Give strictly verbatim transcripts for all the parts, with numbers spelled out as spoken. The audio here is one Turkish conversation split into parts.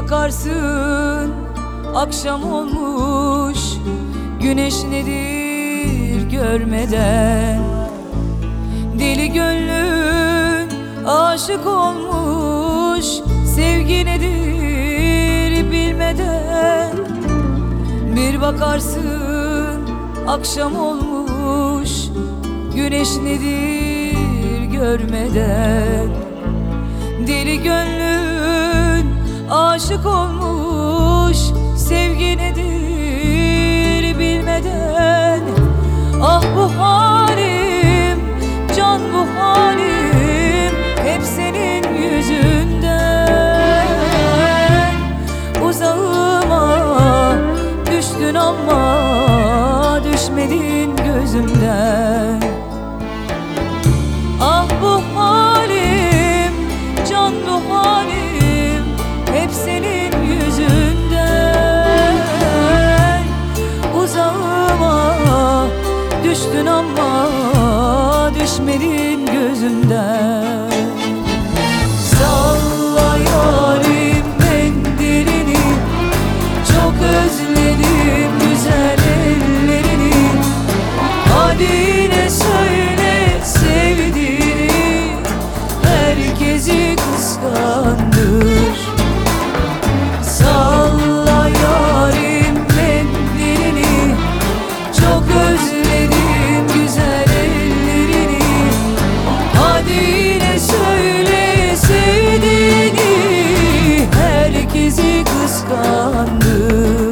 bakarsın akşam olmuş, güneş nedir görmeden. Deli gönlün aşık olmuş, sevgi nedir bilmeden. Bir bakarsın akşam olmuş, güneş nedir görmeden. Deli gönlün aşık olmuş, sevgi nedir bilmeden. Ah bu halim, can bu halim, hep senin yüzünden. Uzağıma düştün ama düşmedin gözümden. Ah bu halim, can bu halim, hep senin yüzünden. Uzağıma düştün ama düşmedin gözümden. Salla yarim mendilini, çok özledim güzel ellerini. Hadi yine söyle sevdiğini, herkesi kıskandır. Salla yarim mendilini, çok özledim güzel ellerini. Hadi yine söyle sevdiğini, herkesi kıskandır.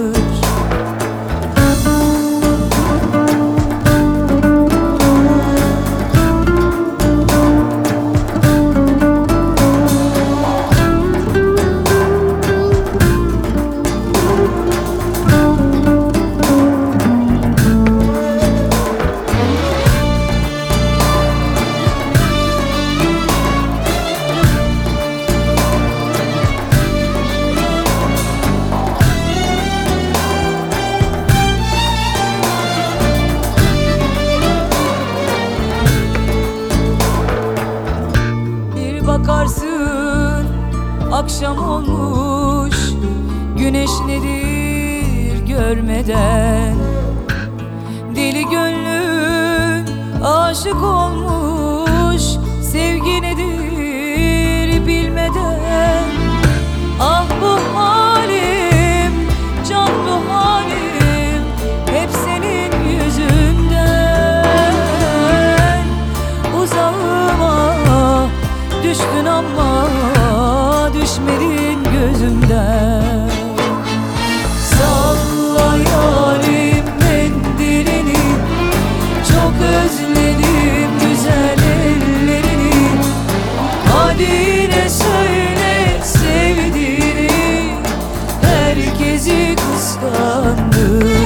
Bakarsın akşam olmuş, güneş nedir görmeden. Deli gönlün aşık olmuş, sevgi nedir bilmeden. Ah bu halim, can bu halim, hep senin yüzünden. Uzağıma düştün ama düşmedin gözümden. Salla yarim mendilini, çok özledim güzel ellerini. Hadi yine söyle sevdiğini, herkesi kıskandır.